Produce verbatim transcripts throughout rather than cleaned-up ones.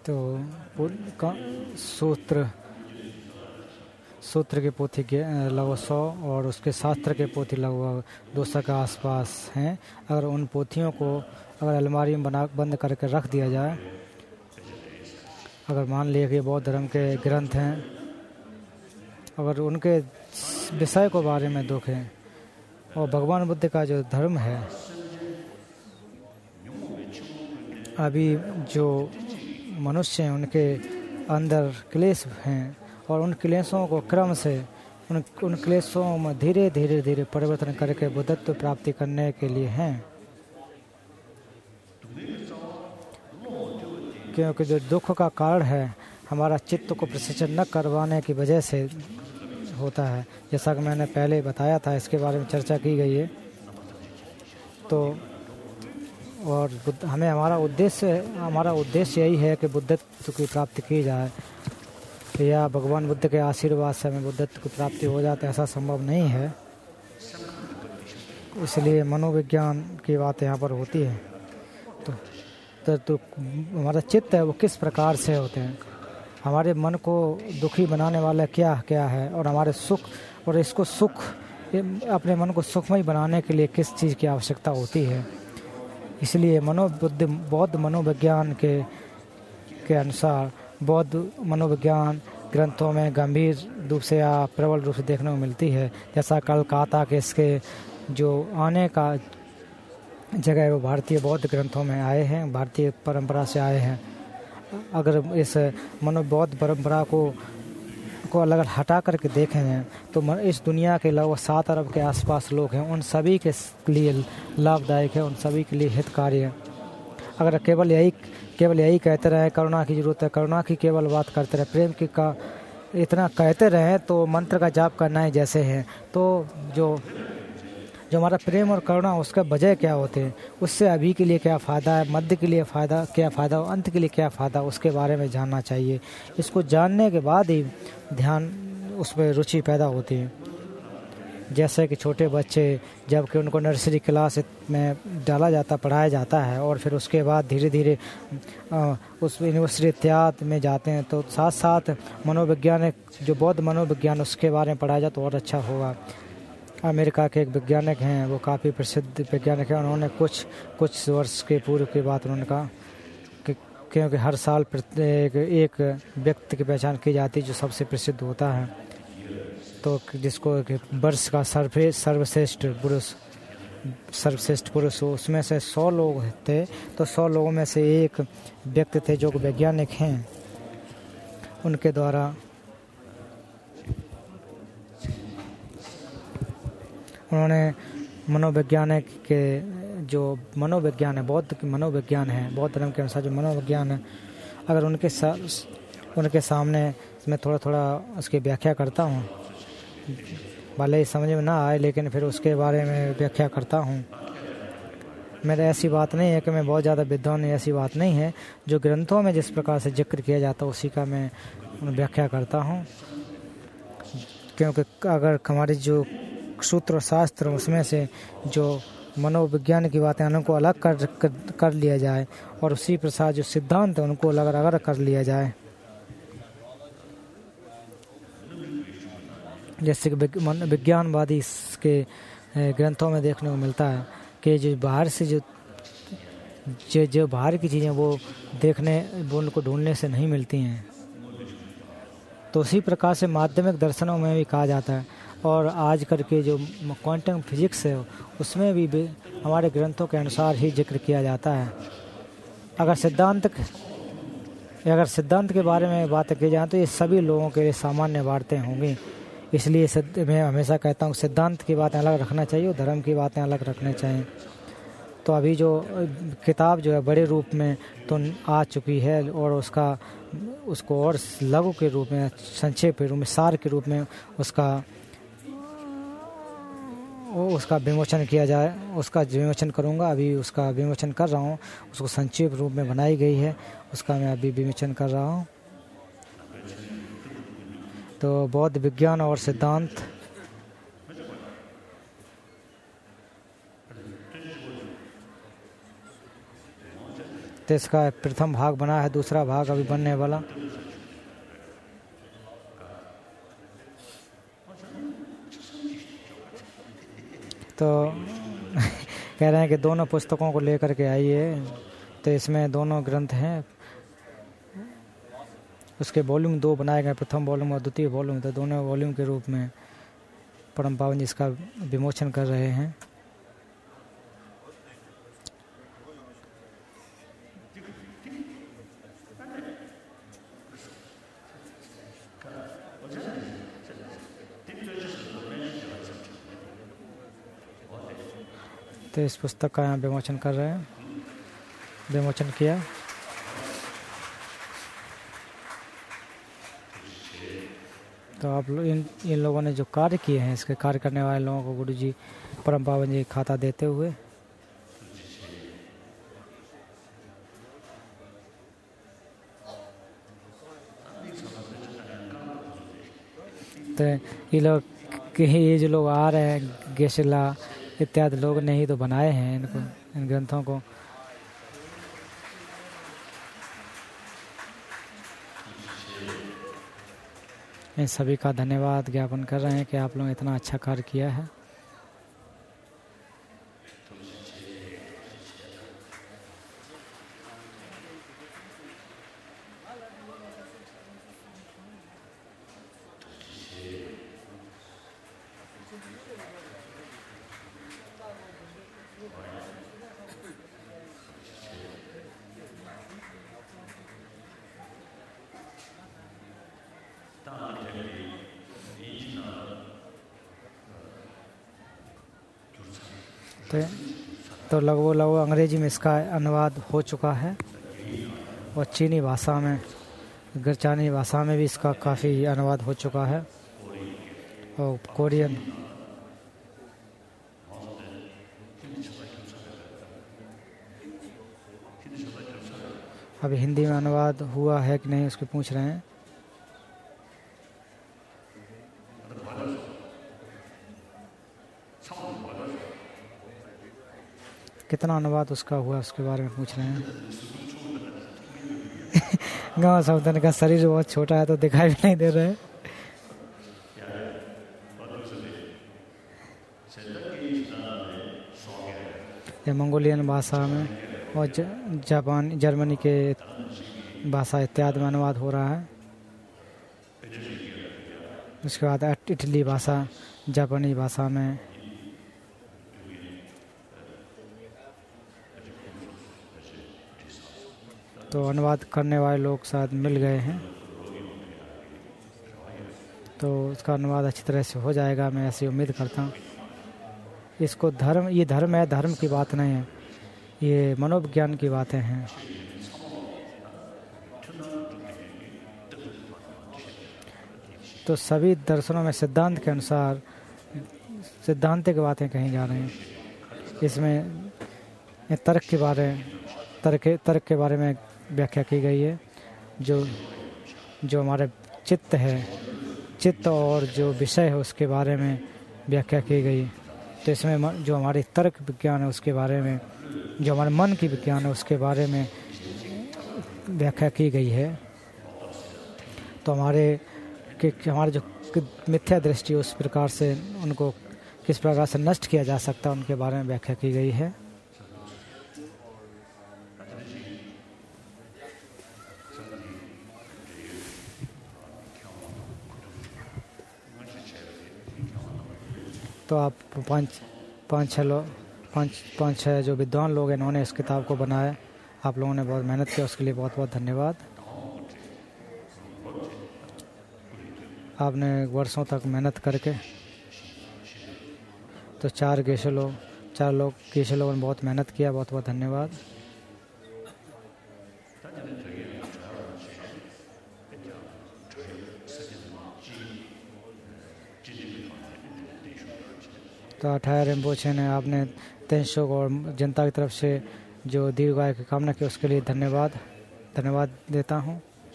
तो का सूत्र सूत्र की पोथी के लगभग सौ और उसके शास्त्र के पोथी लगभग दो सौ के आसपास हैं। अगर उन पोथियों को अगर अलमारी में बना बंद करके रख दिया जाए, अगर मान लिया कि बौद्ध धर्म के ग्रंथ हैं, अगर उनके विषय को बारे में दुख है और भगवान बुद्ध का जो धर्म है, अभी जो मनुष्य हैं उनके अंदर क्लेश हैं और उन क्लेशों को क्रम से उन उन क्लेशों में धीरे धीरे धीरे परिवर्तन करके बुद्धत्व प्राप्ति करने के लिए हैं। क्योंकि जो दुख का कारण है हमारा चित्त को प्रशिक्षण न करवाने की वजह से होता है। जैसा कि मैंने पहले बताया था, इसके बारे में चर्चा की गई है। तो और हमें हमारा उद्देश्य हमारा उद्देश्य यही है कि बुद्धत्व की प्राप्ति की जाए, या भगवान बुद्ध के आशीर्वाद से हमें बुद्धत्व की प्राप्ति हो जाती है, ऐसा संभव नहीं है। इसलिए मनोविज्ञान की बात यहाँ पर होती है। तो तो, तो हमारा चित्त है वो किस प्रकार से होते हैं, हमारे मन को दुखी बनाने वाला क्या क्या है, और हमारे सुख और इसको सुख अपने मन को सुखमय बनाने के लिए किस चीज़ की आवश्यकता होती है। इसलिए मनोबुद्धि बौद्ध मनोविज्ञान के के अनुसार बौद्ध मनोविज्ञान ग्रंथों में गंभीर रूप से या प्रबल रूप से देखने को मिलती है। जैसा कलकत्ता के इसके जो आने का जगह है वो भारतीय बौद्ध ग्रंथों में आए हैं, भारतीय परंपरा से आए हैं। अगर इस मनोबौद्ध परंपरा को को अलग हटा करके देखें तो इस दुनिया के लगभग सात अरब के आसपास लोग हैं, उन सभी के लिए लाभदायक है, उन सभी के लिए हितकारी है। अगर केवल यही केवल यही कहते रहे करुणा की ज़रूरत है, करुणा की केवल बात करते रहे, प्रेम की का इतना कहते रहे तो मंत्र का जाप करना ही जैसे है। तो जो जो हमारा प्रेम और करुणा उसका वजह क्या होते हैं, उससे अभी के लिए क्या फ़ायदा है, मध्य के लिए फ़ायदा क्या फ़ायदा और अंत के लिए क्या फ़ायदा, उसके बारे में जानना चाहिए। इसको जानने के बाद ही ध्यान उसमें रुचि पैदा होती है। जैसे कि छोटे बच्चे जबकि उनको नर्सरी क्लास में डाला जाता पढ़ाया जाता है और फिर उसके बाद धीरे धीरे उस यूनिवर्सिटी इत्यादि में जाते हैं, तो साथ साथ मनोवैज्ञानिक जो बौद्ध मनोविज्ञान उसके बारे में पढ़ाया जाए तो और अच्छा होगा। अमेरिका के एक वैज्ञानिक हैं, वो काफ़ी प्रसिद्ध वैज्ञानिक हैं। उन्होंने कुछ कुछ वर्ष के पूर्व की बात उन्होंने कहा कि क्योंकि हर साल प्रत्येक एक व्यक्ति की पहचान की जाती है जो सबसे प्रसिद्ध होता है, तो जिसको वर्ष का सर्वे सर्वश्रेष्ठ पुरुष सर्वश्रेष्ठ पुरुष हो, उसमें से सौ लोग थे, तो सौ लोगों में से एक व्यक्ति थे जो वैज्ञानिक हैं। उनके द्वारा उन्होंने मनोवैज्ञानिक के जो मनोविज्ञान है, बौद्ध की मनोविज्ञान है, बौद्ध धर्म के अनुसार जो मनोविज्ञान है, अगर उनके सा, उनके सामने मैं थोड़ा थोड़ा उसकी व्याख्या करता हूँ, भले ही समझ में ना आए लेकिन फिर उसके बारे में व्याख्या करता हूँ। मेरा ऐसी बात नहीं है कि मैं बहुत ज़्यादा विद्वान, ऐसी बात नहीं है। जो ग्रंथों में जिस प्रकार से जिक्र किया जाता है उसी का मैं व्याख्या करता हूँ। क्योंकि अगर हमारी जो सूत्र और शास्त्र उसमें से जो मनोविज्ञान की बातें उनको अलग कर, कर कर लिया जाए और उसी प्रसाद जो सिद्धांत है उनको अलग अलग कर लिया जाए, जैसे कि विज्ञानवादी के ग्रंथों में देखने को मिलता है कि जो बाहर से जो जो, जो बाहर की चीज़ें वो देखने वो उनको ढूंढने से नहीं मिलती हैं, तो उसी प्रकार से माध्यमिक दर्शनों में भी कहा जाता है। और आज करके जो क्वांटम फिजिक्स है उसमें भी, भी हमारे ग्रंथों के अनुसार ही जिक्र किया जाता है। अगर सिद्धांत अगर सिद्धांत के बारे में बात की जाए तो ये सभी लोगों के लिए सामान्य बातें होंगी। इसलिए मैं हमेशा कहता हूँ सिद्धांत की बातें अलग रखना चाहिए और धर्म की बातें अलग रखनी चाहिए। तो अभी जो किताब जो है बड़े रूप में तो आ चुकी है और उसका उसको और लघु के रूप में, संक्षेप के रूप में, सार के रूप में उसका वो उसका विमोचन किया जाए, उसका विमोचन करूँगा। अभी उसका विमोचन कर रहा हूँ, उसको संक्षेप रूप में बनाई गई है, उसका मैं अभी विमोचन कर रहा हूँ। तो बौद्ध विज्ञान और सिद्धांत तो इसका प्रथम भाग बना है, दूसरा भाग अभी बनने वाला। तो कह रहे हैं कि दोनों पुस्तकों को लेकर के आइए। तो इसमें दोनों ग्रंथ हैं, उसके वॉल्यूम दो बनाए गए, प्रथम वॉल्यूम और द्वितीय वॉल्यूम। तो दोनों वॉल्यूम के रूप में परम पावन जी इसका विमोचन कर रहे हैं। तो इस पुस्तक का यहाँ विमोचन कर रहे हैं, विमोचन किया। तो आप लोग इन इन लोगों ने जो कार्य किए हैं, इसके कार्य करने वाले लोगों को गुरु जी परम पावन जी खाता देते हुए तो ये लोग के ये जो लोग आ रहे हैं, गेशिला इत्यादि लोग ने ही तो बनाए हैं इनको, इन ग्रंथों को। इन सभी का धन्यवाद ज्ञापन कर रहे हैं कि आप लोगों ने इतना अच्छा कार्य किया है। तो तो लगभग लगभग अंग्रेजी में इसका अनुवाद हो चुका है और चीनी भाषा में, गरचानी भाषा में भी इसका काफ़ी अनुवाद हो चुका है और कोरियन। अभी हिंदी में अनुवाद हुआ है कि नहीं उसको पूछ रहे हैं। कितना अनुवाद उसका हुआ उसके बारे में पूछ रहे हैं। गाँव सावधान का शरीर बहुत छोटा है तो दिखाई भी नहीं दे रहा है। ये मंगोलियन भाषा में और जापान जर्मनी के भाषा इत्यादि में अनुवाद हो रहा है। उसके बाद इटली भाषा, जापानी भाषा में, तो अनुवाद करने वाले लोग साथ मिल गए हैं। तो उसका अनुवाद अच्छी तरह से हो जाएगा, मैं ऐसी उम्मीद करता हूँ। इसको धर्म, ये धर्म है, धर्म की बात नहीं है, ये मनोविज्ञान की बातें हैं। तो सभी दर्शनों में सिद्धांत के अनुसार सिद्धांत की बातें कही जा रही हैं। इसमें तर्क के बारे तर्क तर्क के बारे में व्याख्या की गई है। जो जो हमारे चित्त है, चित्त और जो विषय है उसके बारे में व्याख्या की गई। तो इसमें जो हमारी तर्क विज्ञान है उसके बारे में, जो हमारे मन की विज्ञान है उसके बारे में व्याख्या की गई है। तो हमारे कि हमारे जो मिथ्या दृष्टि उस प्रकार से उनको किस प्रकार से नष्ट किया जा सकता है उनके बारे में व्याख्या की गई है। तो आप पाँच पाँच छः लोग पाँच पाँच छः जो विद्वान लोग हैं इन्होंने इस किताब को बनाया। आप लोगों ने बहुत मेहनत किया, उसके लिए बहुत बहुत धन्यवाद। आपने वर्षों तक मेहनत करके, तो चार गेशे लोग चार लोग गेशे लोगों ने बहुत मेहनत किया, बहुत बहुत धन्यवाद। तो अठारह रिम्पोछे ने आपने तेंशोक और जनता की तरफ से जो दीर्घायु की कामना की उसके लिए धन्यवाद धन्यवाद देता हूँ।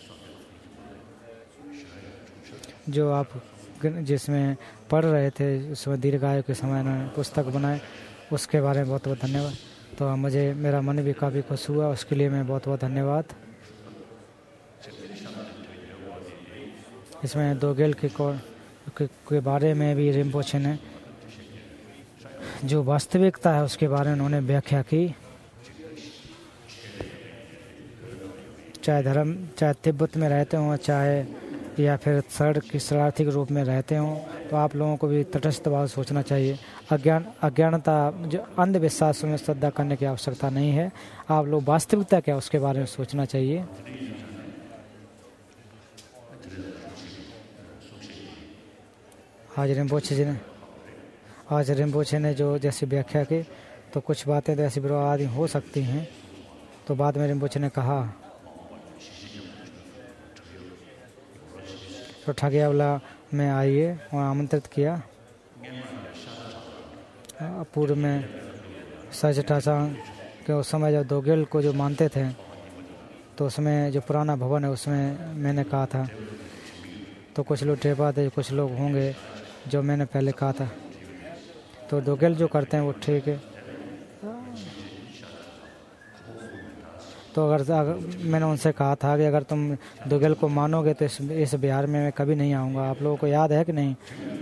जो आप जिसमें पढ़ रहे थे उसमें दीर्घायु के समय में पुस्तक बनाए उसके बारे में बहुत बहुत धन्यवाद। तो मुझे मेरा मन भी काफ़ी खुश हुआ, उसके लिए मैं बहुत बहुत धन्यवाद। इसमें दोगेल के, के, के बारे में भी रिम्पोचे ने जो वास्तविकता है उसके बारे में उन्होंने व्याख्या की। चाहे धर्म चाहे तिब्बत में रहते हों, चाहे या फिर शरण की शरणार्थी के रूप में रहते हों, तो आप लोगों को भी तटस्थ भाव सोचना चाहिए। अज्ञान अज्ञानता जो अंधविश्वासों में श्रद्धा करने की आवश्यकता नहीं है। आप लोग वास्तविकता क्या उसके बारे में सोचना चाहिए। आज रिम्पोचे जी ने आज रिम्पोचे ने जो जैसी व्याख्या की, तो कुछ बातें तो ऐसी विरोधाभासी हो सकती हैं। तो बाद में रिम्पोचे ने कहा तो ठगियावला में आइए और आमंत्रित किया। पूर्व में सजटाचांग के उस समय जब दोगेल को जो मानते थे, तो उसमें जो पुराना भवन है उसमें मैंने कहा था, तो कुछ लोग टेपा थे, कुछ लोग होंगे जो मैंने पहले कहा था। तो दोगेल जो करते हैं वो ठीक है। तो अगर, अगर मैंने उनसे कहा था कि अगर तुम दोगेल को मानोगे तो इस, इस बिहार में मैं कभी नहीं आऊँगा। आप लोगों को याद है कि नहीं?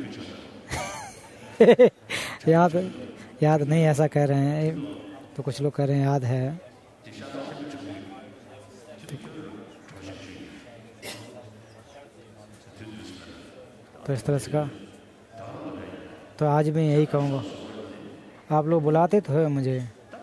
याद याद नहीं ऐसा कह रहे हैं, तो कुछ लोग कह रहे हैं याद है। तो इस तरह से का तो आज मैं यही कहूँगा। आप लोग बुलाते तो है मुझे,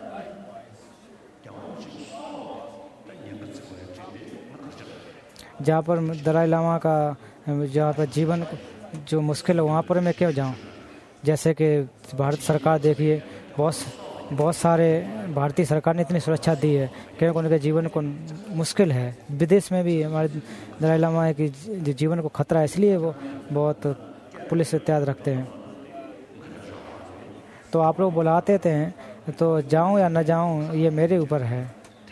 जहाँ पर दलाई लामा का जहाँ पर जीवन जो मुश्किल है वहाँ पर मैं क्यों जाऊँ। जैसे कि भारत सरकार देखिए, बहुत बहुत सारे भारतीय सरकार ने इतनी सुरक्षा दी है क्योंकि उनके जीवन को मुश्किल है। विदेश में भी हमारे दलाई लामा है कि जीवन को खतरा है, इसलिए वो बहुत पुलिस इत्यादि रखते हैं। तो आप लोग बुलाते थे, तो जाऊं या न जाऊं ये मेरे ऊपर है।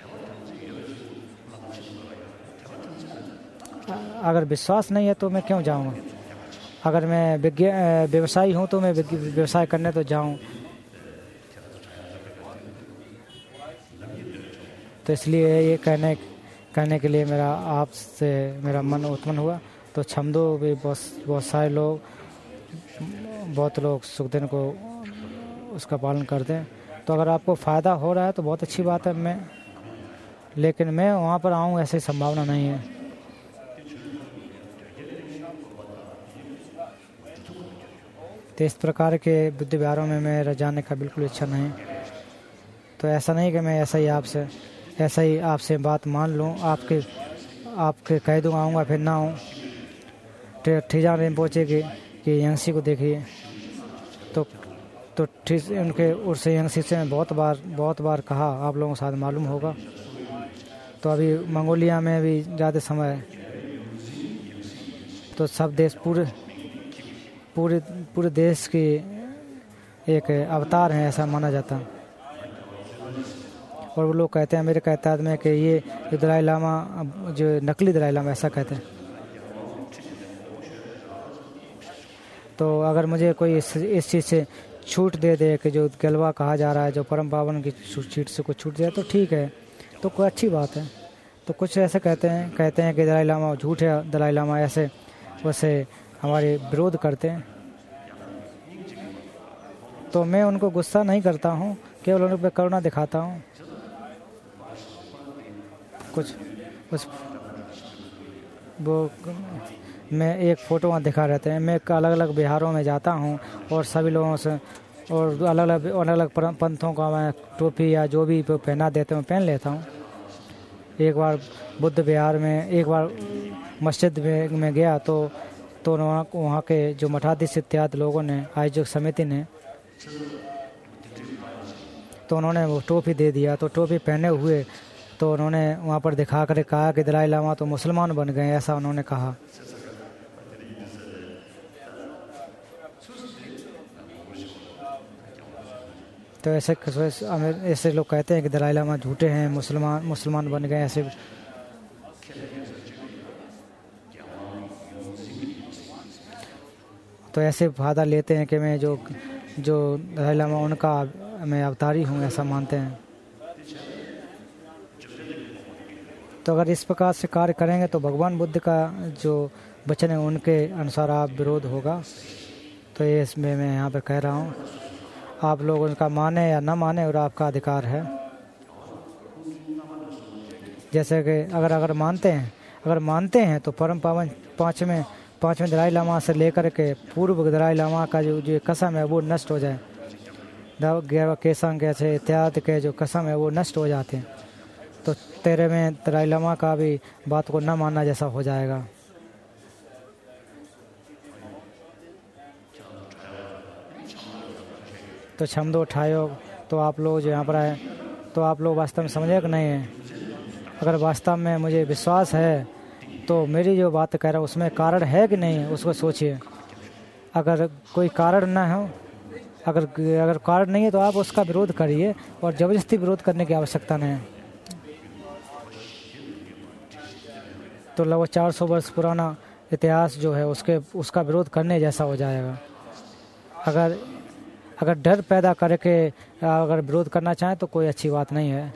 अगर विश्वास नहीं है तो मैं क्यों जाऊंगा। अगर मैं व्यवसायी हूं तो मैं व्यवसाय करने तो जाऊं। तो इसलिए ये कहने कहने के लिए मेरा आपसे मेरा मन उत्पन्न हुआ। तो छमदो भी बहुत बहुत सारे लोग बहुत लोग सुखदिन को उसका पालन करते हैं। तो अगर आपको फ़ायदा हो रहा है तो बहुत अच्छी बात है। मैं लेकिन मैं वहाँ पर आऊँ ऐसी संभावना नहीं है। तो इस प्रकार के बुद्ध विहारों में मेरा जाने का बिल्कुल इच्छा नहीं। तो ऐसा नहीं कि मैं ऐसा ही आपसे ऐसा ही आपसे बात मान लूँ, आपके आपके कह दूँ आऊँगा फिर ना आऊँ। ठीजा रिम्पोचे की कि यांगसी को देखिए, तो तो ठीक उनके उर्से यांगसी से मैं बहुत बार बहुत बार कहा, आप लोगों को शायद मालूम होगा। तो अभी मंगोलिया में भी ज़्यादा समय है, तो सब देश पूरे पूरे पूरे देश की एक अवतार हैं ऐसा माना जाता है। और वो लोग कहते हैं मेरे कहता में कि ये दलाई लामा जो नकली दलाई लामा ऐसा कहते हैं। तो अगर मुझे कोई इस इस चीज़ से छूट दे दे कि जो गलवा कहा जा रहा है, जो परम पावन की छीट से कुछ छूट दे तो ठीक है, तो कोई अच्छी बात है। तो कुछ ऐसे कहते हैं कहते हैं कि दलाई लामा झूठ है, दलाई लामा ऐसे वैसे हमारे विरोध करते हैं। तो मैं उनको गुस्सा नहीं करता हूँ, केवल उन पर करुणा दिखाता हूँ। कुछ उस वो मैं एक फ़ोटो वहाँ दिखा रहते हैं। मैं अलग अलग बिहारों में जाता हूँ और सभी लोगों से और अलग अलग अलग अलग पंथों का मैं टोपी या जो भी पहना देते हैं पहन लेता हूँ। एक बार बुद्ध विहार में एक बार मस्जिद में, में गया तो तो वहाँ के जो मठाधीश इत्यादि लोगों ने आयोजक समिति ने तो उन्होंने वो टोपी दे दिया। तो टोपी पहने हुए तो उन्होंने वहाँ पर दिखा कर कहा कि दलाई लामा तो मुसलमान बन गए, ऐसा उन्होंने कहा। तो ऐसे ऐसे लोग कहते हैं कि दलाई लामा झूठे हैं, मुसलमान मुसलमान बन गए ऐसे। तो ऐसे फ़ायदा लेते हैं कि मैं जो जो दलाई लामा उनका मैं अवतारी हूँ ऐसा मानते हैं। तो अगर इस प्रकार से कार्य करेंगे तो भगवान बुद्ध का जो वचन है उनके अनुसार आप विरोध होगा। तो ये इसमें मैं यहाँ पर कह रहा हूँ, आप लोग उनका माने या ना माने और आपका अधिकार है। जैसे कि अगर अगर मानते हैं अगर मानते हैं तो परम पावन पाँचवें पाँचवें दलाई लामा से लेकर के पूर्व दलाई लामा का जो जो कसम है वो नष्ट हो जाए। ग्यारह केसंग कैसे इत्यादि के जो कसम है वो नष्ट हो जाते हैं। तो तेरे में दलाई लामा का भी बात को न मानना जैसा हो जाएगा। तो छमदो उठायो तो आप लोग जो यहाँ पर आए तो आप लोग वास्तव में समझे कि नहीं है। अगर वास्तव में मुझे विश्वास है तो मेरी जो बात कह रहा हूँ उसमें कारण है कि नहीं है उसको सोचिए। अगर कोई कारण ना हो अगर अगर कारण नहीं है तो आप उसका विरोध करिए और ज़बरदस्ती विरोध करने की आवश्यकता नहीं है। तो लगभग चार सौ वर्ष पुराना इतिहास जो है उसके उसका विरोध करने जैसा हो जाएगा। अगर अगर डर पैदा करके अगर विरोध करना चाहें तो कोई अच्छी बात नहीं है।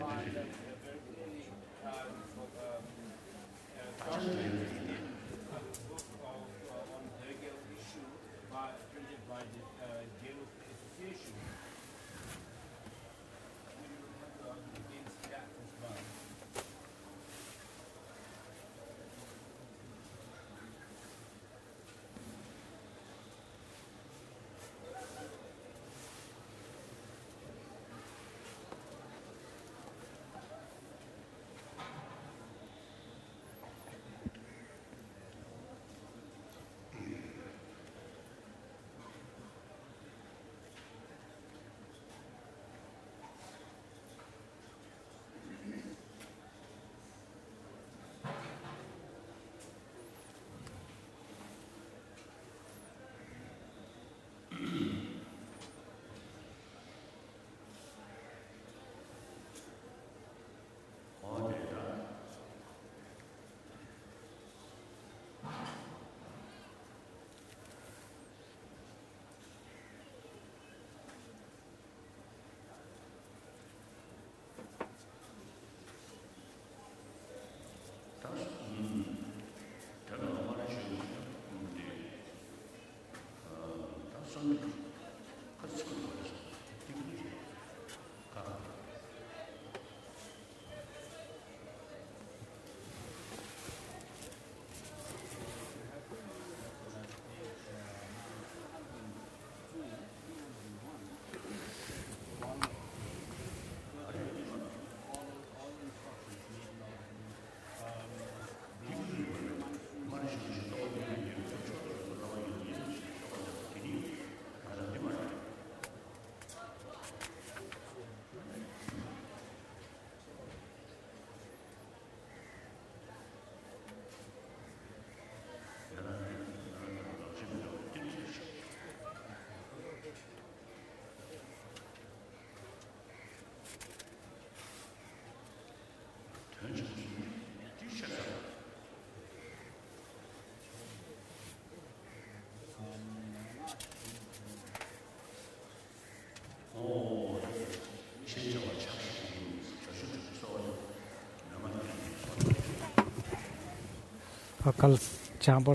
और कल जहाँ पर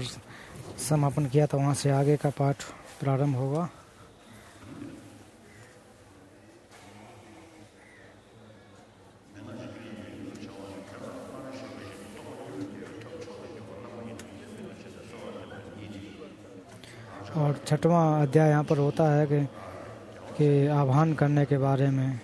समापन किया था वहाँ से आगे का पाठ प्रारंभ होगा। और छठवां अध्याय यहाँ पर होता है कि कि आह्वान करने के बारे में।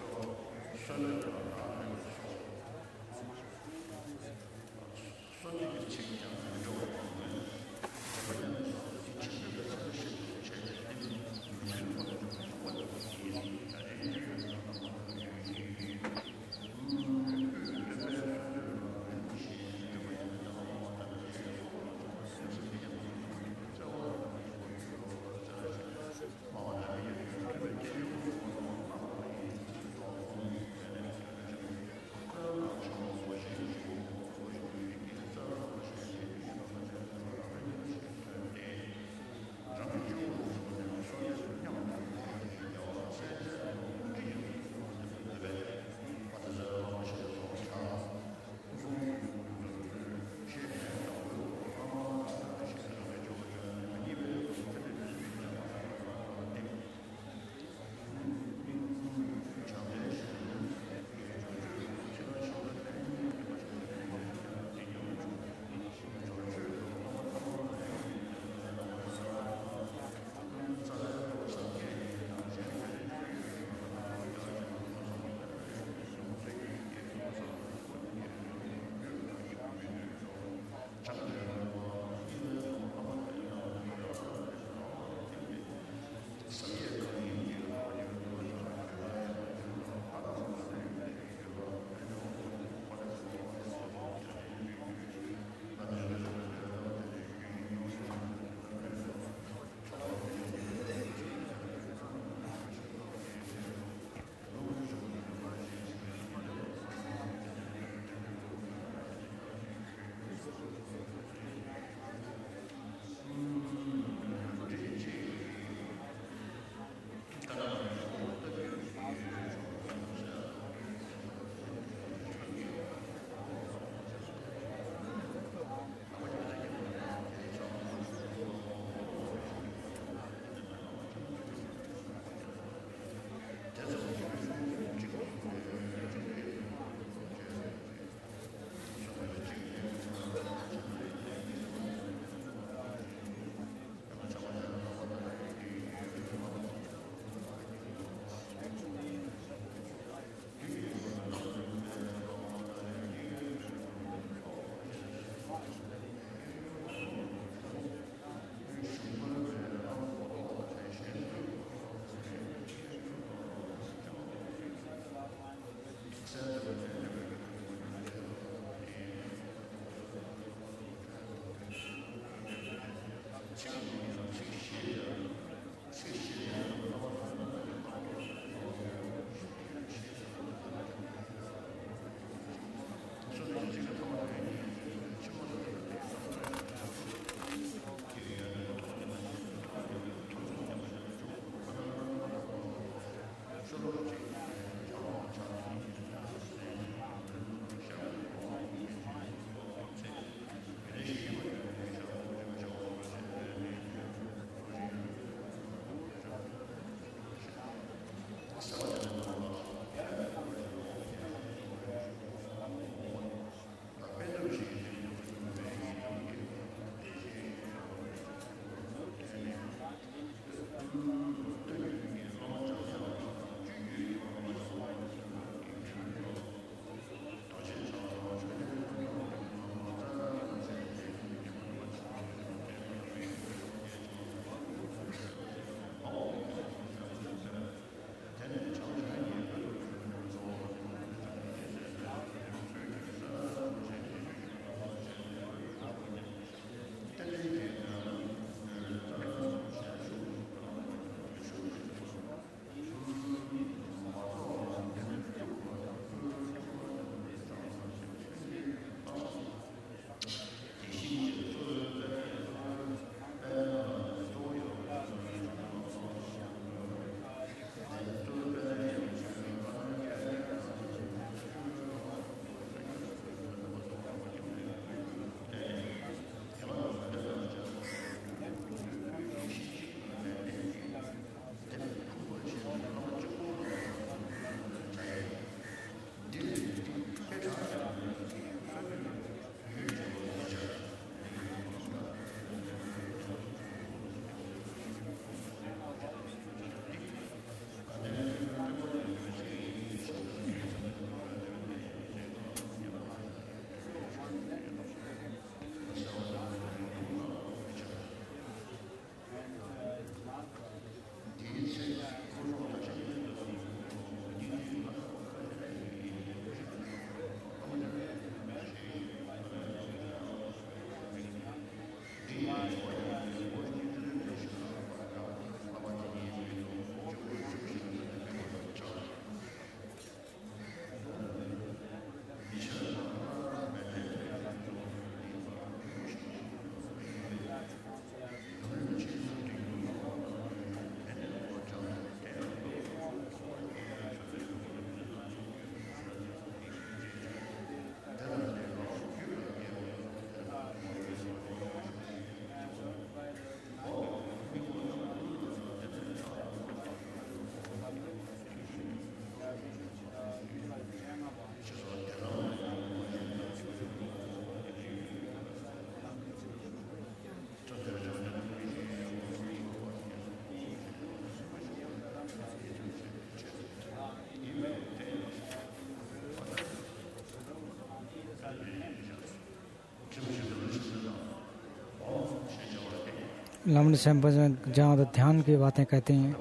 लमन सैंपल में जहाँ तो ध्यान की बातें कहती हैं,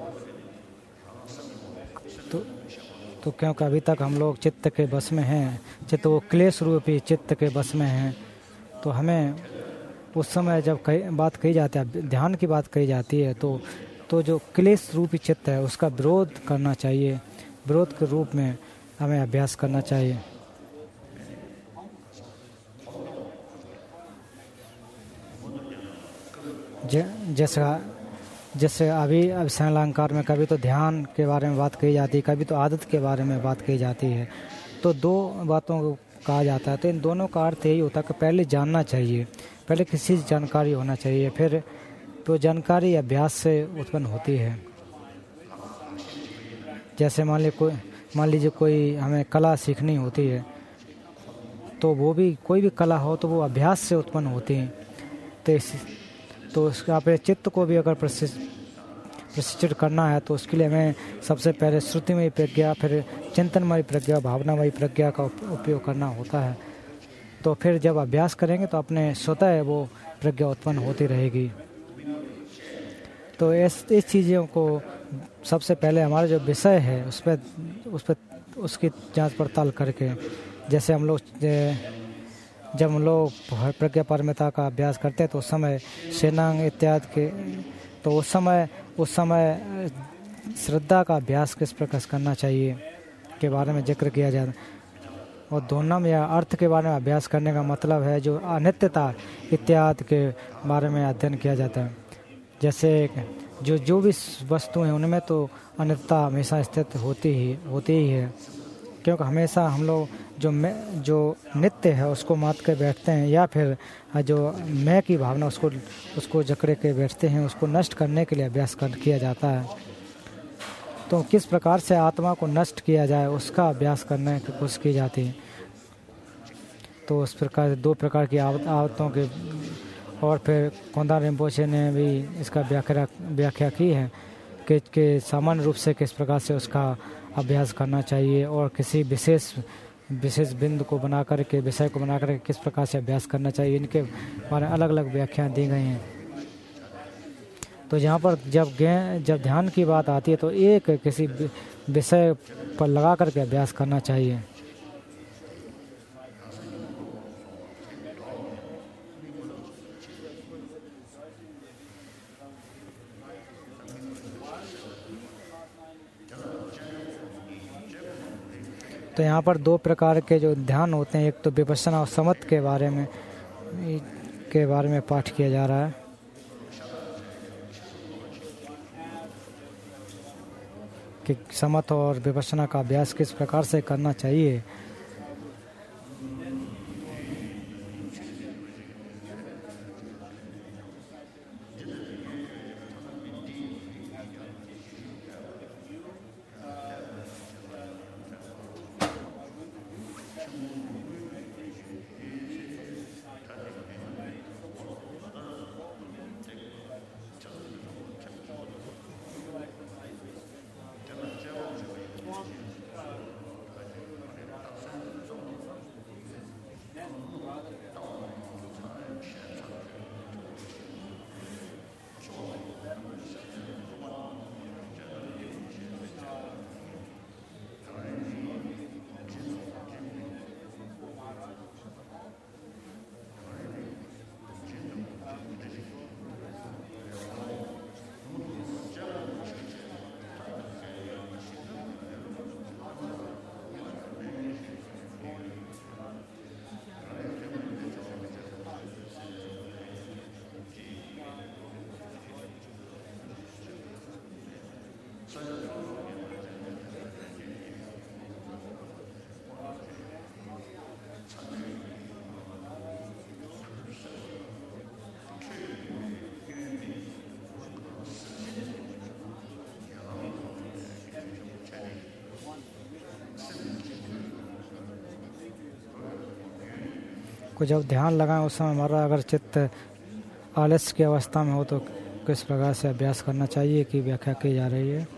तो तो क्योंकि अभी तक हम लोग चित्त के बस में हैं, चित्त वो क्लेश रूपी चित्त के बस में हैं, तो हमें उस समय जब कही बात कही जाती है, ध्यान की बात कही जाती है, तो तो जो क्लेश रूपी चित्त है उसका विरोध करना चाहिए, विरोध के रूप में हमें अभ्यास करना चाहिए। जैसे जैसे अभी अब अलंकार में कभी तो ध्यान के बारे में बात कही जाती है, कभी तो आदत के बारे में बात कही जाती है, तो दो बातों को कहा जाता है। तो इन दोनों का अर्थ यही होता है कि पहले जानना चाहिए, पहले किसी जानकारी होना चाहिए, फिर तो जानकारी अभ्यास से उत्पन्न होती है। जैसे मान लीजिए कोई मान लीजिए कोई हमें कला सीखनी होती है, तो वो भी कोई भी कला हो तो वो अभ्यास से उत्पन्न होती है। तो इस तो उसका अपने चित्त को भी अगर प्रशिक्षित करना है तो उसके लिए हमें सबसे पहले श्रुतिमयी प्रज्ञा, फिर चिंतनमयी प्रज्ञा, भावनामयी प्रज्ञा का उपयोग करना होता है। तो फिर जब अभ्यास करेंगे तो अपने स्वतः वो प्रज्ञा उत्पन्न होती रहेगी। तो इस इस चीज़ों को सबसे पहले हमारा जो विषय है उस पर उस पर उसकी जांच पड़ताल करके, जैसे हम लोग जब हम लोग प्रज्ञा पारमिता का अभ्यास करते हैं तो उस समय सेनांग इत्यादि के, तो उस समय उस समय श्रद्धा का अभ्यास किस प्रकार करना चाहिए के बारे में जिक्र किया जाता है। और दोनम या अर्थ के बारे में अभ्यास करने का मतलब है जो अनित्यता इत्यादि के बारे में अध्ययन किया जाता है। जैसे जो जो भी वस्तु हैं उनमें तो अनित्यता हमेशा स्थित होती ही होती ही है, क्योंकि हमेशा हम लोग जो मैं जो नित्य है उसको मात के बैठते हैं, या फिर जो मैं की भावना उसको उसको जकड़े के बैठते हैं, उसको नष्ट करने के लिए अभ्यास कर किया जाता है। तो किस प्रकार से आत्मा को नष्ट किया जाए उसका अभ्यास करने की कोशिश की जाती है। तो उस प्रकार दो प्रकार की आवतों के, और फिर कोंडा रिम्पोछे ने भी इसका व्याख्या व्याख्या की है कि, कि सामान्य रूप से किस प्रकार से उसका अभ्यास करना चाहिए, और किसी विशेष विशेष बिंदु को बना करके, विषय को बना करके किस प्रकार से अभ्यास करना चाहिए, इनके बारे में अलग अलग व्याख्या दी गई हैं। तो यहाँ पर जब जब ध्यान की बात आती है तो एक किसी विषय पर लगा करके अभ्यास करना चाहिए। तो यहाँ पर दो प्रकार के जो ध्यान होते हैं, एक तो विपश्यना और समत के बारे में के बारे में पाठ किया जा रहा है कि समत और विपश्यना का अभ्यास किस प्रकार से करना चाहिए। को जब ध्यान लगाएं उस समय हमारा अगर चित्त आलस्य की अवस्था में हो तो किस प्रकार से अभ्यास करना चाहिए की व्याख्या की जा रही है।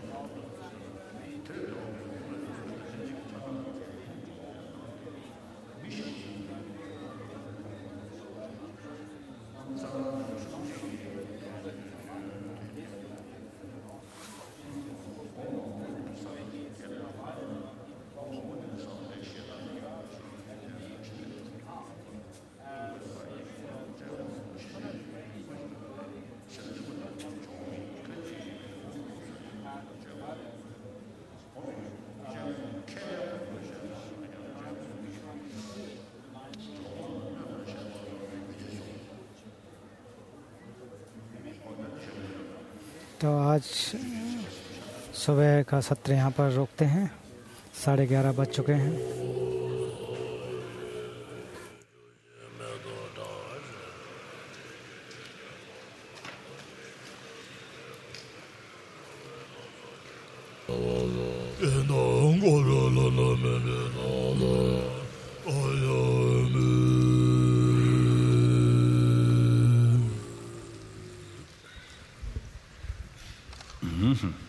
तो आज सुबह का सत्र यहाँ पर रोकते हैं, साढ़े ग्यारह बज चुके हैं। Mm-hmm.